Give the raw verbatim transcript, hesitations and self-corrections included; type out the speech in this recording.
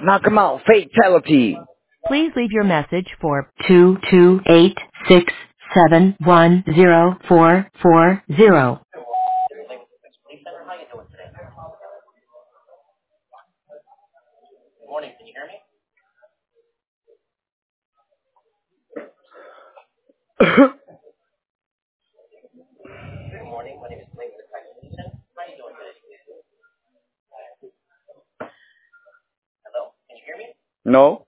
Knock him out. Fatality. Please leave your message for two two eight six seven one zero four four zero. Morning, can you hear me? Good morning, my name is Blake with Technician. How are you doing today? Hello, can you hear me? No.